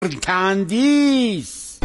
تندیس.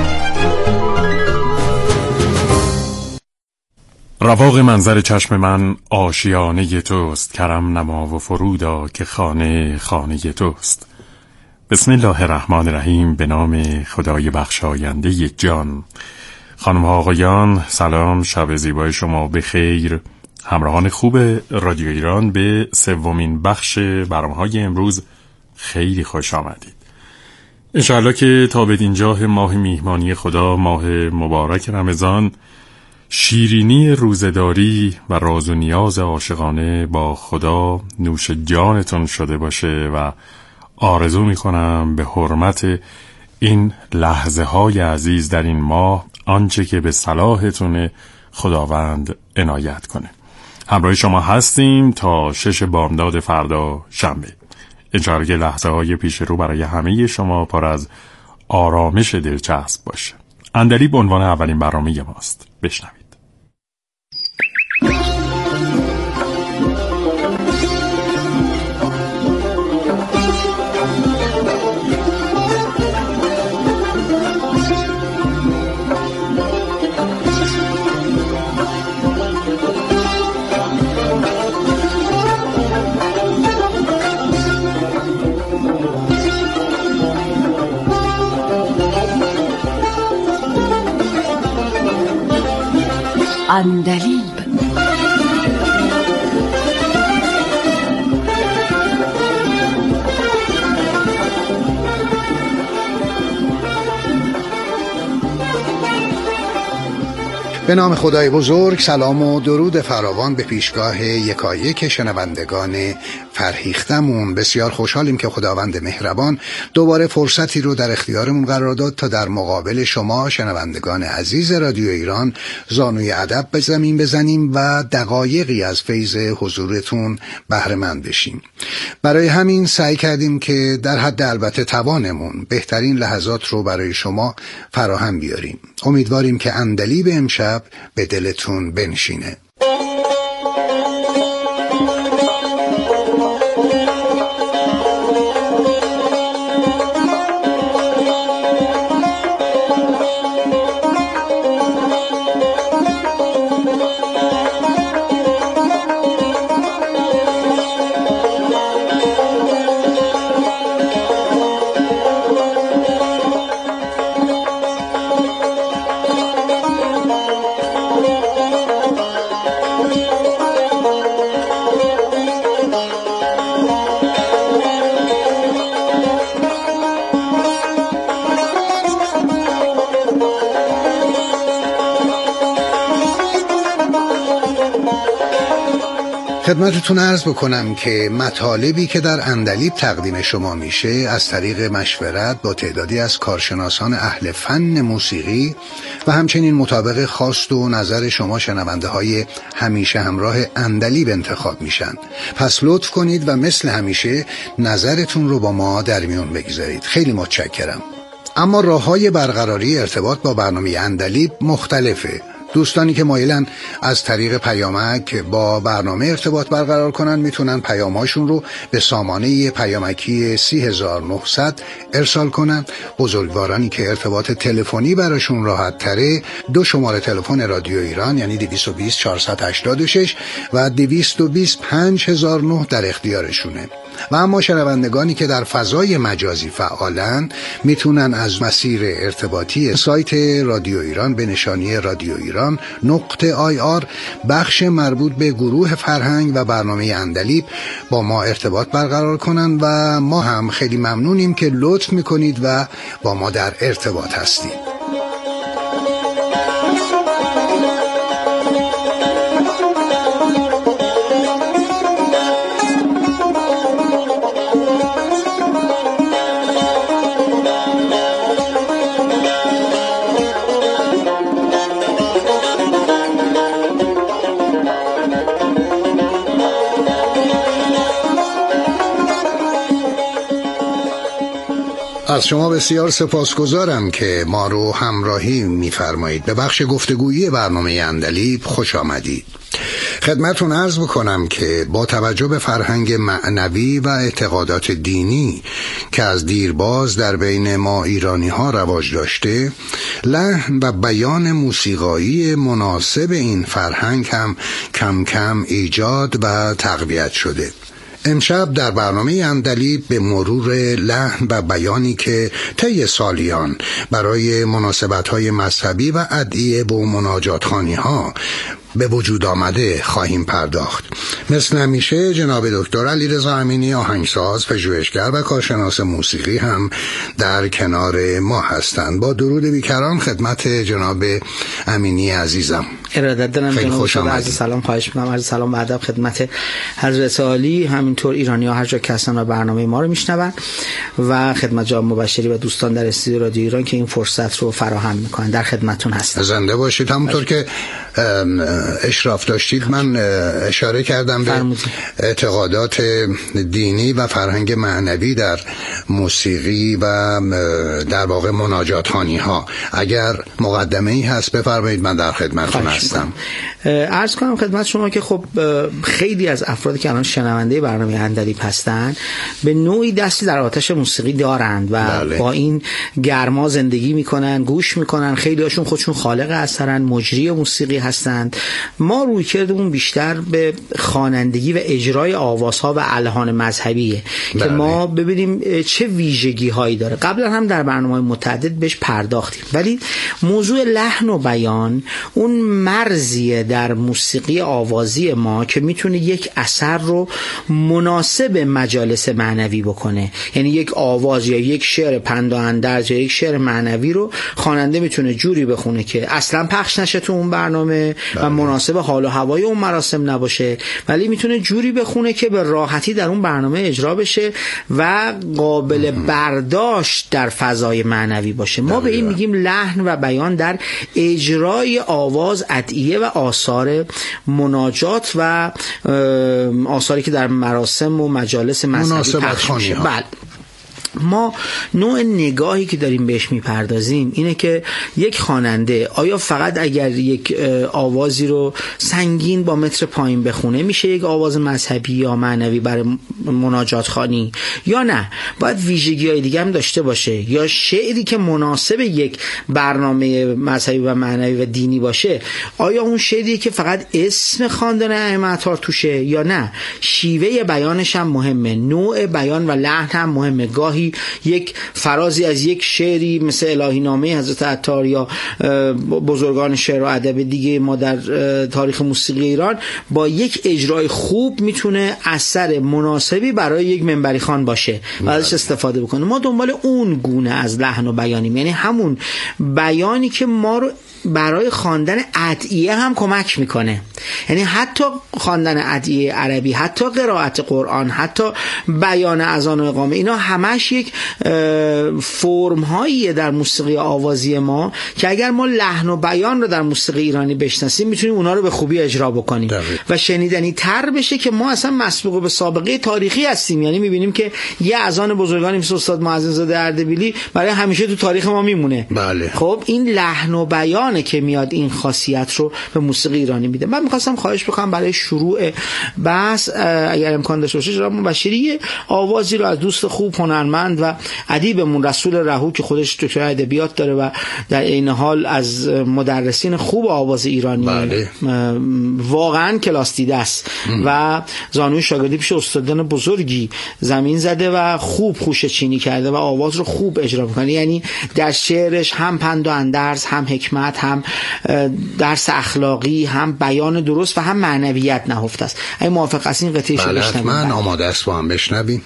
رواق منظر چشم من آشیانه توست، کرم نما و فرودا که خانه خانه توست. بسم الله الرحمن الرحیم. به نام خدای بخشاینده جان. خانم ها آقایان، سلام، شب زیبای شما بخیر. همراهان خوب رادیو ایران، به سومین بخش برنامه‌های امروز خیلی خوش آمدید. انشاءالله که تا به اینجا ماه میهمانی خدا، ماه مبارک رمضان، شیرینی روزداری و راز و نیاز عاشقانه با خدا نوش جانتون شده باشه و آرزو میکنم به حرمت این لحظه های عزیز در این ماه آنچه که به صلاحتون خداوند عنایت کنه. همراه شما هستیم تا 6 بامداد فردا شنبه. انشاءالله که لحظه های پیش رو برای همه شما پر از آرامش دلچسب باشه. عندلیب به عنوان اولین برنامه ماست. بشنوید. عندلیب. به نام خدای بزرگ، سلام و درود فراوان به پیشگاه یکایک شنوندگان فرهیختمون. بسیار خوشحالیم که خداوند مهربان دوباره فرصتی رو در اختیارمون قرار داد تا در مقابل شما شنوندگان عزیز رادیو ایران زانوی ادب به زمین بزنیم و دقایقی از فیض حضورتون بهره مند بشیم. برای همین سعی کردیم که در حد البته توانمون بهترین لحظات رو برای شما فراهم بیاریم. امیدواریم که عندلیب امشب به دلتون بنشینه. خدمتتون عرض بکنم که مطالبی که در عندلیب تقدیم شما میشه از طریق مشورت با تعدادی از کارشناسان اهل فن موسیقی و همچنین مطابق خواست و نظر شما شنونده های همیشه همراه عندلیب انتخاب میشن. پس لطف کنید و مثل همیشه نظرتون رو با ما در میون بگذارید. خیلی متشکرم. اما راه‌های برقراری ارتباط با برنامه عندلیب مختلفه. دوستانی که مایلن از طریق پیامک با برنامه ارتباط برقرار کنن میتونن پیامهاشون رو به سامانه پیامکی 30900 ارسال کنن. بزرگوارانی که ارتباط تلفنی براشون راحت تره 2 شماره تلفن رادیو ایران یعنی 220 486 و 220 5009 در اختیارشونه. و اما شنوندگانی که در فضای مجازی فعالن میتونن از مسیر ارتباطی سایت رادیو ایران به نشانی رادیو ایران .ir بخش مربوط به گروه فرهنگ و برنامه عندلیب با ما ارتباط برقرار کنن و ما هم خیلی ممنونیم که لطف میکنید و با ما در ارتباط هستید. از شما بسیار سپاسگزارم که ما رو همراهی می‌فرمایید. به بخش گفتگویی برنامه عندلیب خوش آمدید. خدمتتون عرض بکنم که با توجه به فرهنگ معنوی و اعتقادات دینی که از دیرباز در بین ما ایرانی ها رواج داشته، لحن و بیان موسیقایی مناسب این فرهنگ هم کم کم ایجاد و تقویت شده. امشب در برنامه عندلیب به مرور لحن و بیانی که طی سالیان برای مناسبت‌های مذهبی و ادعیه و مناجاتخوانی‌ها به وجود آمده خواهیم پرداخت. مثل همیشه جناب دکتر علیرضا امینی، آهنگساز، پژوهشگر و کارشناس موسیقی هم در کنار ما هستند. با درود بیکران خدمت جناب امینی عزیزم. ارادت دارم خیلی جناب خوش دکتر. آمدید. عرض سلام خواهش می‌کنم. عرض سلام و ادب خدمت حضرت عالی، همینطور ایرانی‌ها هر جا که هستن و برنامه ما رو میشنون و خدمت جناب مبشری و دوستان در استودیو رادیو ایران که این فرصت رو فراهم می‌کنن. در خدمتتون هستم. زنده باشید. همونطور که اشراف داشتید من اشاره کردم به اعتقادات دینی و فرهنگ معنوی در موسیقی و در واقع مناجاتخوانی ها. اگر مقدمه ای هست بفرمایید، من در خدمتتون هستم. عرض کنم خدمت شما که خب خیلی از افرادی که الان شنونده برنامه عندلیب هستن به نوعی دستی در آتش موسیقی دارند و بله. با این گرما زندگی میکنن، گوش میکنن. خیلی هاشون خودشون خالق اثرن، مجری موسیقی هستند. ما روی کردمون بیشتر به خوانندگی و اجرای آوازها و الحان مذهبیه بله. که ما ببینیم چه ویژگی هایی داره. قبلا هم در برنامه‌های متعدد بهش پرداختیم، ولی موضوع لحن و بیان اون مرزیه در موسیقی آوازی ما که میتونه یک اثر رو مناسب مجالس معنوی بکنه. یعنی یک آواز یا یک شعر پند و اندرز یا یک شعر معنوی رو خواننده میتونه جوری بخونه که اصلا پخش نشه تو اون برنامه و مناسب حال و هوای اون مراسم نباشه، ولی میتونه جوری بخونه که به راحتی در اون برنامه اجرا بشه و قابل برداشت در فضای معنوی باشه. ما به این میگیم لحن و بیان در اجرای آواز، ادعیه و آثار مناجات و آثاری که در مراسم و مجالس مذهبی پخش میشه. بله. ما نوع نگاهی که داریم بهش میپردازیم اینه که یک خواننده آیا فقط اگر یک آوازی رو سنگین با متر پایین بخونه میشه یک آواز مذهبی یا معنوی برای مناجات خوانی، یا نه باید ویژگی‌های دیگه هم داشته باشه، یا شعری که مناسب یک برنامه مذهبی و معنوی و دینی باشه آیا اون شعری که فقط اسم خواندن ائمه اطهار توشه یا نه شیوه بیانش هم مهمه، نوع بیان و لحن هم مهمه. گاهی یک فرازی از یک شعری مثل الهی نامه حضرت عطار یا بزرگان شعر و ادب دیگه ما در تاریخ موسیقی ایران با یک اجرای خوب میتونه اثر مناسبی برای یک منبری خوان باشه و ازش استفاده بکنه. ما دنبال اون گونه از لحن و بیانیم، یعنی همون بیانی که ما رو برای خواندن ادعیه هم کمک میکنه. یعنی حتی خواندن ادعیه عربی، حتی قرائت قرآن، حتی بیان اذان و اقامه، اینا همش یک فرم هاییه در موسیقی آوازی ما که اگر ما لحن و بیان رو در موسیقی ایرانی بشناسیم میتونیم اونا رو به خوبی اجرا بکنیم و شنیدنی تر بشه که ما اصلا مسبوق به سابقه تاریخی هستیم. یعنی میبینیم که یه اذان بزرگانی مثل استاد معظم زاده اردبیلی برای همیشه تو تاریخ ما میمونه. بله. خب این لحن و بیانه که میاد این خاصیت رو به موسیقی ایرانی میده. من میخواستم خواهش بکنم برای شروع بحث اگر امکان داشته باشه جناب مبشری آوازی رو از دوست خوب، هنرمند و ادیبمون رسول رهو که خودش دکترای ادبیات داره و در این حال از مدرسین خوب آواز ایرانی بله. واقعا کلاس دیده است و زانوی شاگردی پیش استادان بزرگی زمین زده و خوب خوشه چینی کرده و آواز رو خوب اجرا میکنه. یعنی در شعرش هم پند و اندرز، هم حکمت، هم درس اخلاقی، هم بیان درست و هم معنویت نهفته است. اگه موافق هستین قطعه شو بشنویم. من آماده است با هم بشنویم.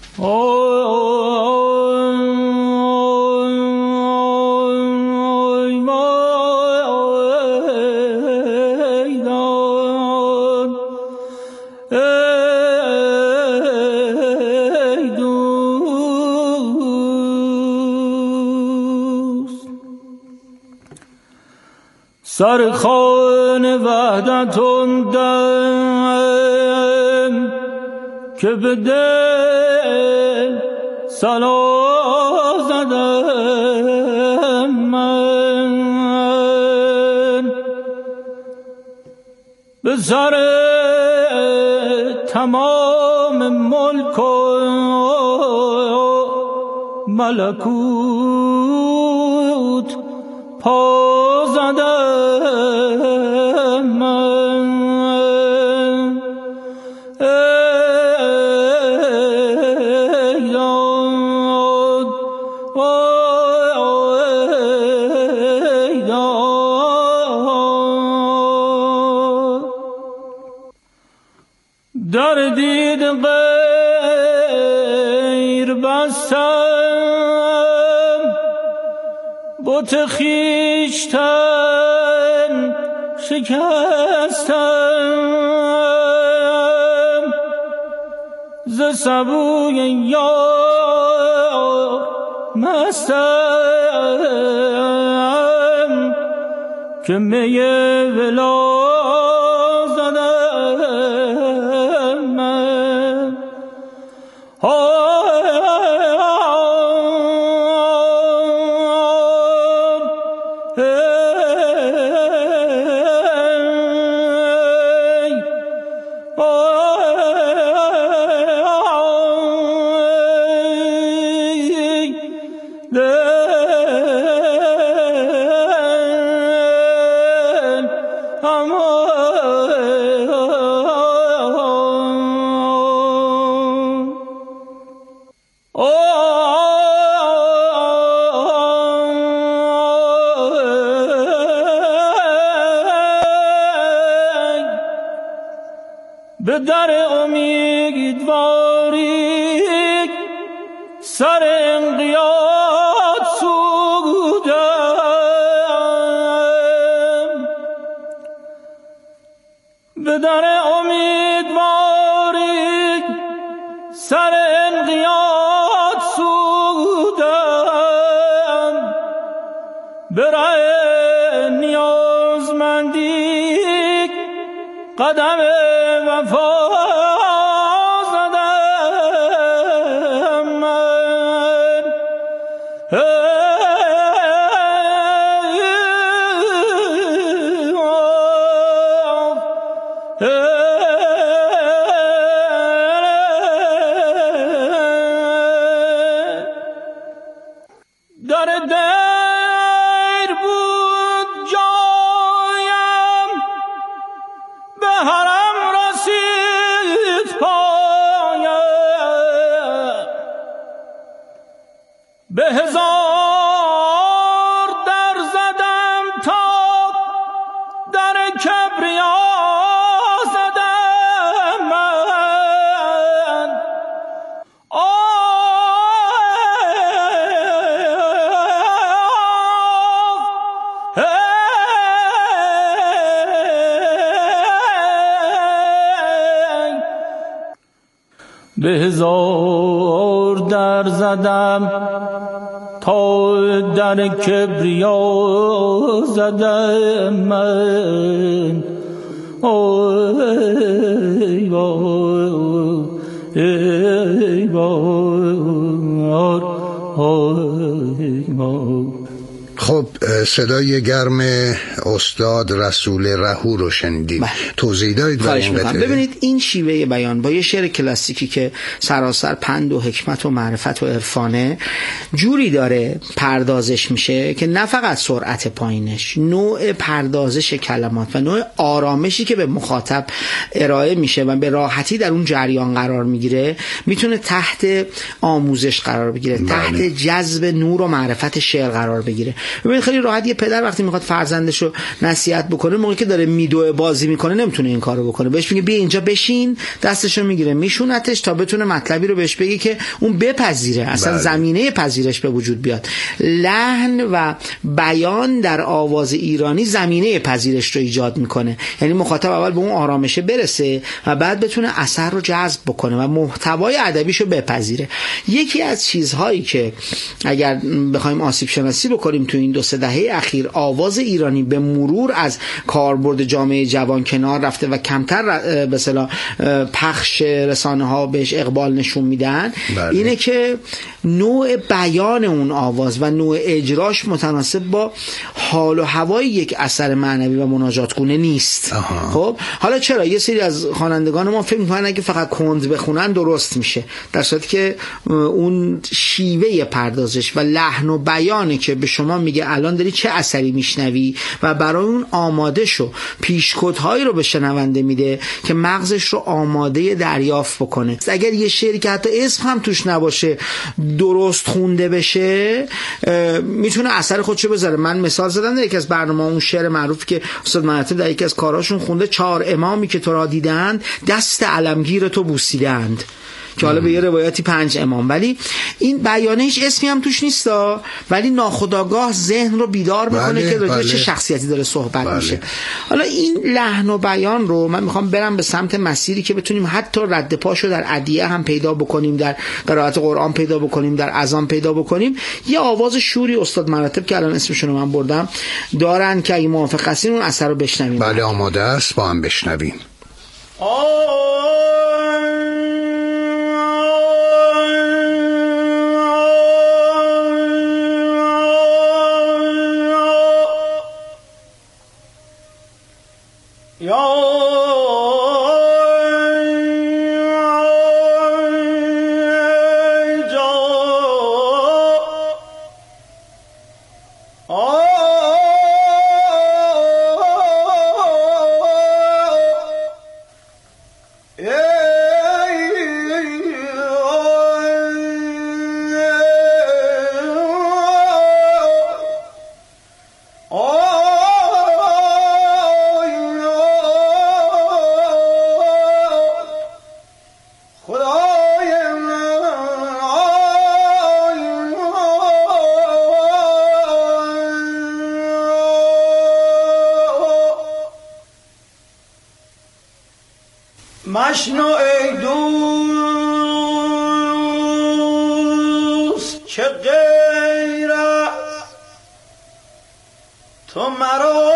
سرخان وحدتون دم که به دل صلا زدم من به سر تمام ملک و ملکوت پا زدم من. ای داد ای داد در دید غیر بستم بت خویشتن شکستم ز سبوی یار مستم که می ولا زدم من. به در امیدواری سر انقیاد سودم، به در امیدواری سر انقیاد سودم، به ره نیازمندی قدم وفا زدم من. در دیر بود جایم، به حرم رسید پایم، به هزار در زدم تا در کبریا زدم من. به هزار در زدم تا در کبریا زدم من. ای بار ای بار ای بار. خب صدای گرم استاد رسول رهو رو شنیدیم. توضیح دارید در این قطعه؟ ببینید این شیوه بیان با یه شعر کلاسیکی که سراسر پند و حکمت و معرفت و عرفانه جوری داره پردازش میشه که نه فقط سرعت پایینش، نوع پردازش کلمات و نوع آرامشی که به مخاطب ارائه میشه و به راحتی در اون جریان قرار میگیره میتونه تحت آموزش قرار بگیره، تحت جذب نور و معرفت شعر قرار بگیره. ببین خیلی راحت یه پدر وقتی میخواد فرزندشو نصیحت بکنه، موقعی که داره میدوه بازی میکنه نمیتونه این کارو بکنه. بهش میگه بیا اینجا بشین، دستشو میگیره میشونتش تا بتونه مطلبی رو بهش بگه که اون بپذیره، اصلا زمینه پذیرش به وجود بیاد. لحن و بیان در آواز ایرانی زمینه پذیرش رو ایجاد میکنه، یعنی مخاطب اول به اون آرامشه برسه و بعد بتونه اثر رو جذب بکنه و محتوای ادبیشو بپذیره. یکی از چیزهایی که اگر بخوایم آسیب شناسی بکنیم تو تو این 2-3 دهه اخیر آواز ایرانی به مرور از کاربرد جامعه جوان کنار رفته و کمتر به اصطلاح پخش رسانه ها بهش اقبال نشون میدن، اینه که نوع بیان اون آواز و نوع اجراش متناسب با حال و هوای یک اثر معنوی و مناجاتگونه نیست. خب حالا چرا یه سری از خوانندگان ما فکر می‌کنن که فقط کند بخونن درست میشه، در صورتی که اون شیوه پردازش و لحن و بیانی که به شما میگه الان داری چه اثری میشنوی و برای اون آماده شو، پیشکدهایی رو به شنونده میده که مغزش رو آماده دریافت بکنه. اگر یه شعری که حتی اسم هم توش نباشه درست خونده بشه میتونه اثر خودشو بذاره. من مثال زدم در یکی از برنامه اون شعر معروفی که استاد مرتب در یکی از کاراشون خونده: 4 امامی که تو را دیدند دست علمگیر تو بوسیدند، که حالا به یه روایتی 5 امام، ولی این بیانه هیچ اسمی هم توش نیستا، ولی ناخودآگاه ذهن رو بیدار میکنه که راجع به چه شخصیتی داره صحبت میشه. حالا این لحن و بیان رو من میخوام برم به سمت مسیری که بتونیم حتی رد پاشو در ادعیه هم پیدا بکنیم، در قرائت قرآن پیدا بکنیم، در اذان پیدا بکنیم. یه آواز شوری استاد مراتب که الان اسمشون رو من بردم دارن که اگه موافق هستین اون اثر رو بشنویم. بله آماده است، با هم بشنویم. مشنو ای دوست که غیر از تو مرا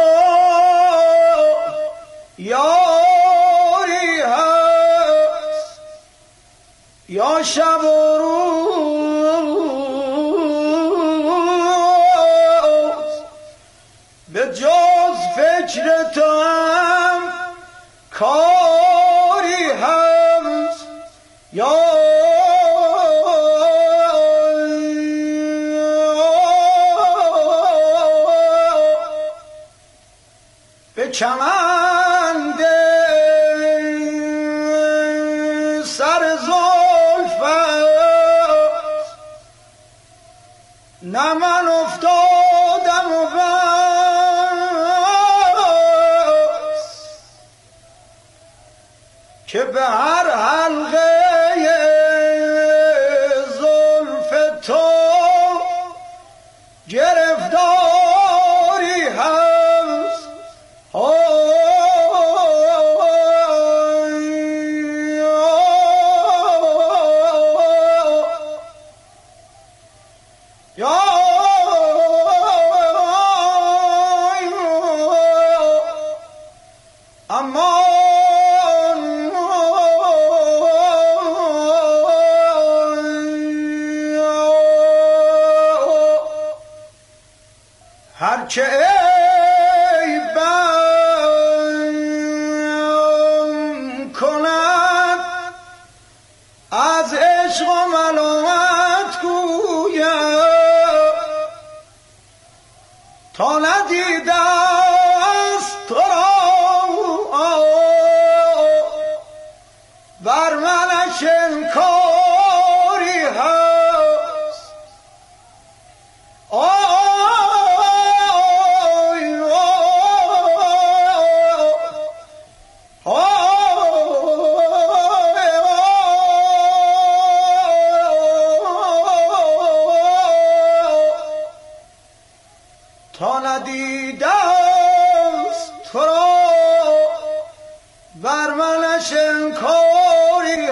یاری هست، یا شب و روز به جز فکر تو هم کاری هست، یا به کمند سر زلفت نه من افتادم و بس که به هر حلقه زلف تو گرفتاری هست. اما هرچه عیبم کند از عشق و ملامت گویم، تا ندیده است تو را بر منش انکاری هست. تا ندیده است تو را بر منش انکاری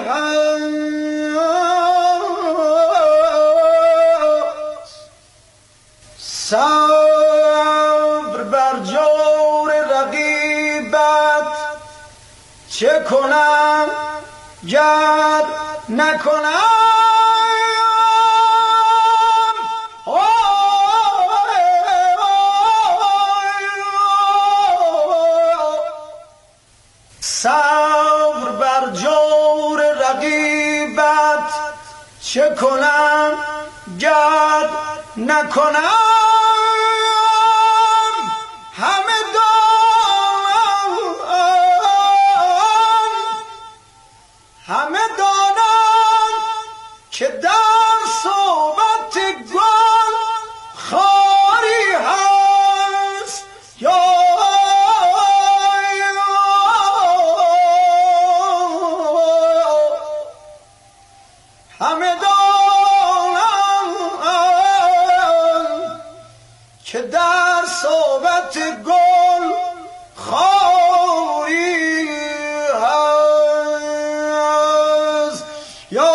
هست. صبر بر جور رقیبت چه کنم گر نکنم صبر بر جور رقیبت چه کنم گر نکنم همه دانم که در صحبت گل خاری هست یا همه دانم که در صحبت گل خاری هست یا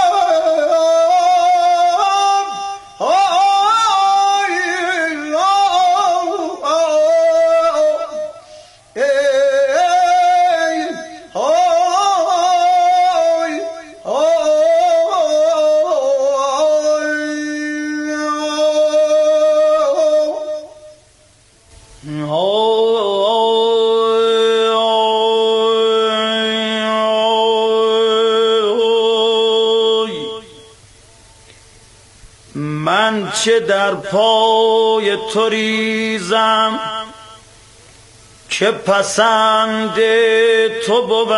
من چه در پای تو ریزم که پسند تو بود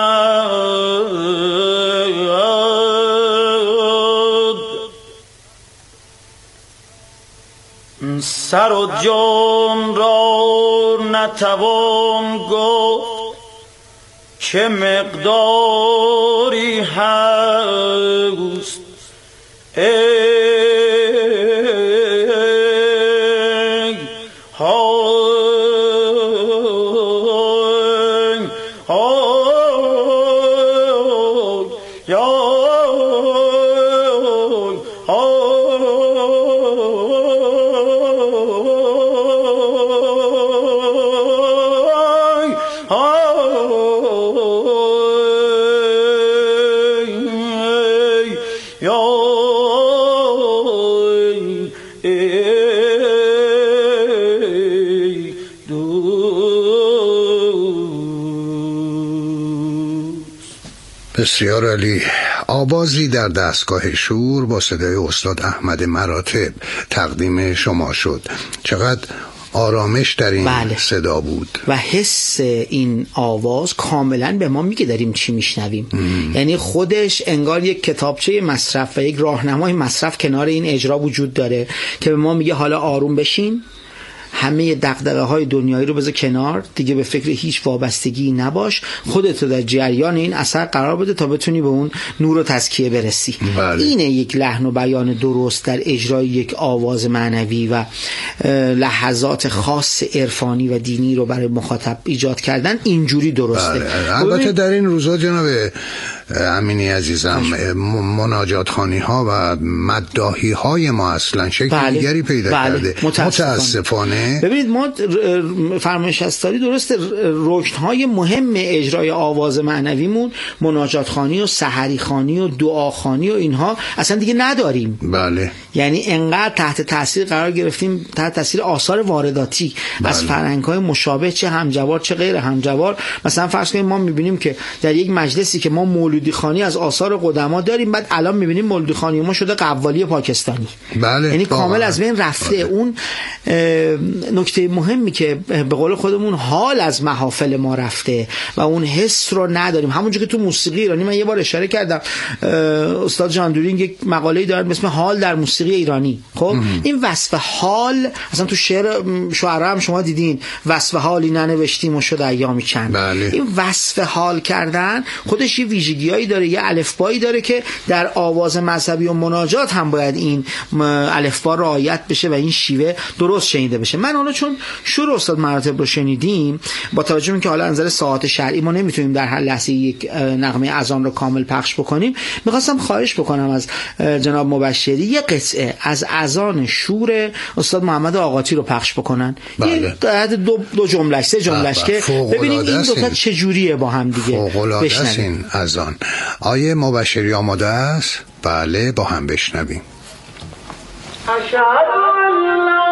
سر و جان را نتوان گفت که مقداری هست بسیار عالی. آوازی در دستگاه شور با صدای استاد احمد مراتب تقدیم شما شد. چقدر آرامش در این صدا بود و حس این آواز کاملا به ما میگه داریم چی میشنویم. یعنی خودش انگار یک کتابچه مصرف و یک راهنمای مصرف کنار این اجرا وجود داره که به ما میگه حالا آروم بشین، همه دغدغه‌های دنیایی رو بذار کنار، دیگه به فکر هیچ وابستگی نباش، خودت رو در جریان این اثر قرار بده تا بتونی به اون نور و تزکیه برسی. اینه یک لحن و بیان درست در اجرای یک آواز معنوی و لحظات خاص عرفانی و دینی رو برای مخاطب ایجاد کردن. اینجوری درسته. البته در این روزا جناب امینی عزیزم مناجات خوانی ها و مداحی های ما اصلا شکل دیگری پیدا کرده متاسفانه. ببینید ما فرمایش استاری درسته رکن های مهم اجرای آواز معنویمون مناجات خوانی و سحری خوانی و دعا خوانی و اینها اصلا دیگه نداریم. بله. یعنی انقدر تحت تاثیر قرار گرفتیم، تحت تاثیر آثار وارداتی از فرهنگ های مشابه، چه همجوار چه غیر همجوار. مثلا فرض کنید ما میبینیم که در یک مجلسی که ما مولودی خوانی از آثار قدما داریم، بعد الان میبینیم مولودی خوانی ما شده قوالی پاکستانی. بله. یعنی کامل از بین رفته. اون نکته مهمی که به قول خودمون حال از محافل ما رفته و اون حس رو نداریم. همونجور که تو موسیقی ایرانی من یه بار اشاره کردم، استاد جان دورینگ یک مقاله‌ای دارن به اسم حال در موسیقی ایرانی. خب این وصف حال اصلا تو شعرا هم شما دیدین، وصف حالی ننوشتیم و شد ایامی چند. بله. این وصف حال کردن خودش یه ویژگیایی داره، یه الفبایی داره که در آواز مذهبی و مناجات هم باید این الفبا رعایت بشه و این شیوه درست درست شنیده بشه. من حالا چون شور استاد مراتب رو شنیدیم، با توجه به اینکه حالا از نظر ساعات شرعی ما نمیتونیم در هر لحظه یک نغمه اذان رو کامل پخش بکنیم، میخواستم خواهش بکنم از جناب مبشری یه قطعه از اذان شور استاد محمد آقاتی رو پخش بکنن. بله. دو جملهش، سه جملهش که ببینیم این دو تا چه جوریه با هم دیگه. فوق‌العاده است این اذان. آیه مبشری آماده است؟ بله، با هم بشنویم. اشهد ان لا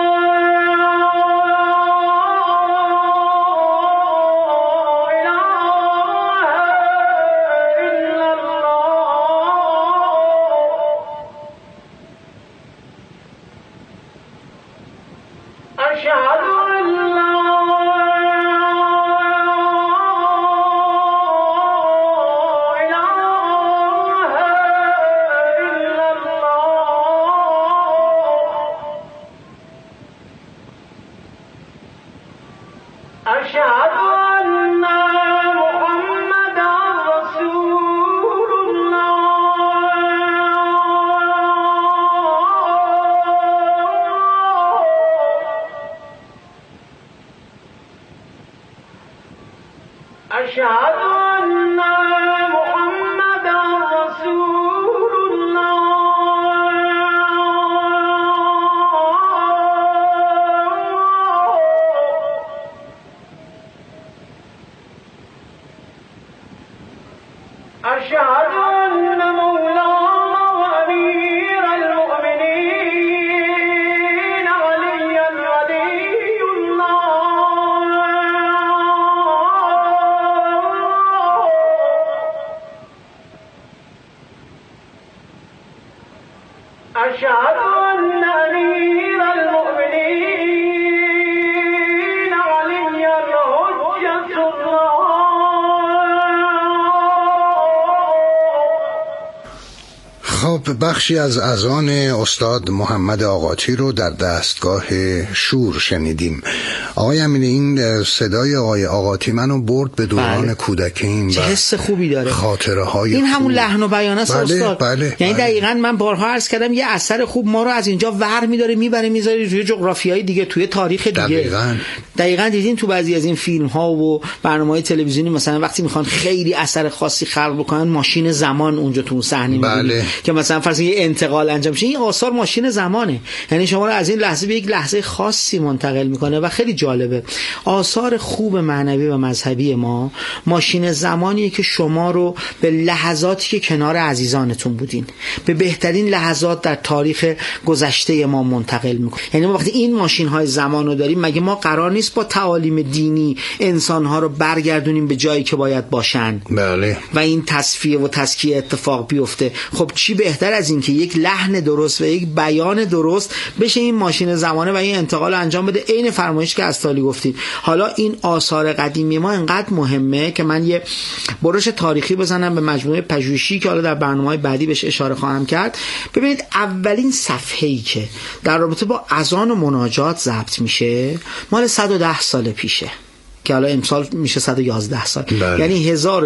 بخشی از اذان استاد محمد آقاتی رو در دستگاه شور شنیدیم. آقای امینی، این صدای آقای آقاتی منو برد به دوران کودکیم. چه حس خوبی داره، خاطره های این همون لحن و بیان است استاد. بله. یعنی دقیقاً من بارها عرض کردم یه اثر خوب ما رو از اینجا ور می‌داره میبره میذاره توی جغرافیای دیگه، توی تاریخ دیگه. دقیقاً دیدین تو بعضی از این فیلم‌ها و برنامه‌های تلویزیونی مثلا وقتی میخوان خیلی اثر خاصی خلق بکنن، ماشین زمان اونجا تو صحنه می‌بینید که مثلا فرض یه انتقال انجام شه، این آثار ماشین زمانه، یعنی شما رو از این لحظه به یک لحظه خاصی منتقل میکنه و خیلی جالبه. آثار خوب معنوی و مذهبی ما ماشین زمانیه که شما رو به لحظاتی که کنار عزیزانتون بودین، به بهترین لحظات در تاریخ گذشته ما منتقل میکنه. یعنی ما وقتی این ماشین های زمان رو داریم، مگه ما قرار نیست با تعالیم دینی انسان ها رو برگردونیم به جایی که باید باشن؟ بله. و این تصفیه و تزکیه اتفاق بیفته. خب چی بهتر از این که یک لحن درست و یک بیان درست بشه این ماشین زمانه و این انتقال انجام بده، عین فرمایش که از تالی گفتید. حالا این آثار قدیمی ما انقدر مهمه که من یه برش تاریخی بزنم به مجموعه پژوهشی که حالا در برنامه‌های بعدی بهش اشاره خواهم کرد. ببینید اولین صفحه‌ای که در رابطه با اذان و مناجات ضبط میشه مال 110 سال پیشه که حالا امسال میشه 111 سال. بله. یعنی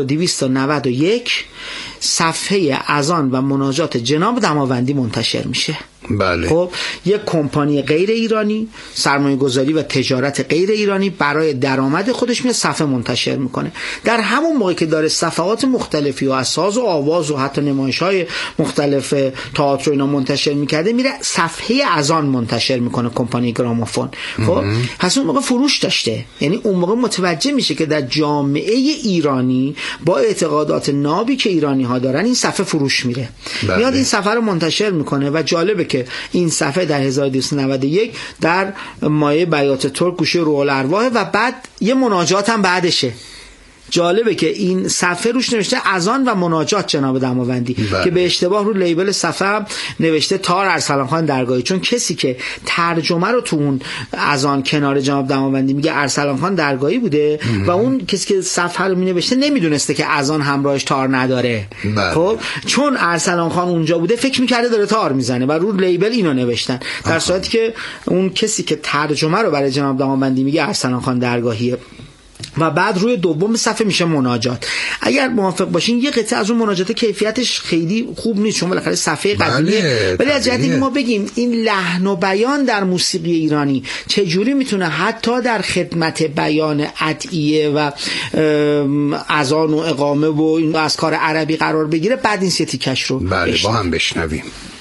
1291 صفحه اذان و مناجات جناب دماوندی منتشر میشه. بله. خب یک کمپانی غیر ایرانی، سرمایه گذاری و تجارت غیر ایرانی برای درآمد خودش میاد صفحه منتشر میکنه. در همون موقع که داره صفحات مختلفی و از ساز و آواز و حتی نمایش‌های مختلف تئاتر اینا منتشر میکرده، میره صفحه اذان منتشر میکنه کمپانی گرامافون. خب پس اون موقع فروش داشته، یعنی اون موقع متوجه میشه که در جامعه ایرانی با اعتقادات نابی که ایرانی ها دارن این صفحه فروش میره. بله. میاد این صفحه رو منتشر میکنه و جالبه که این صفحه در 1291 در مایه بیات ترک گوشه روح الارواح و بعد یه مناجات هم بعدشه. جالبه که این صفحه روش نوشته اذان و مناجات جناب دماوندی. بله. که به اشتباه رو لیبل صفحه نوشته تار ارسلان خان درگاهی، چون کسی که ترجمه رو تو اون اذان کنار جناب دماوندی میگه ارسلان خان درگاهی بوده و اون کسی که صفحه رو مینوشته نمیدونسته که اذان همراهش تار نداره. بله. خب چون ارسلان خان اونجا بوده فکر میکرده داره تار میزنه و رو لیبل اینو نوشتن، در صورتی که اون کسی که ترجمه رو برای جناب دماوندی میگه ارسلان خان درگاهیه. و بعد روی دوم صفحه میشه مناجات. اگر موافق باشین یه قطعه از اون مناجات کیفیتش خیلی خوب نیست چون بالاخره صفحه قدیمیه، ولی از جهتی که ما بگیم این لحن و بیان در موسیقی ایرانی چجوری میتونه حتی در خدمت بیان ادعیه و اذان و اقامه و این از کار عربی قرار بگیره، بعد این سی تیکش رو بله با هم بشنویم.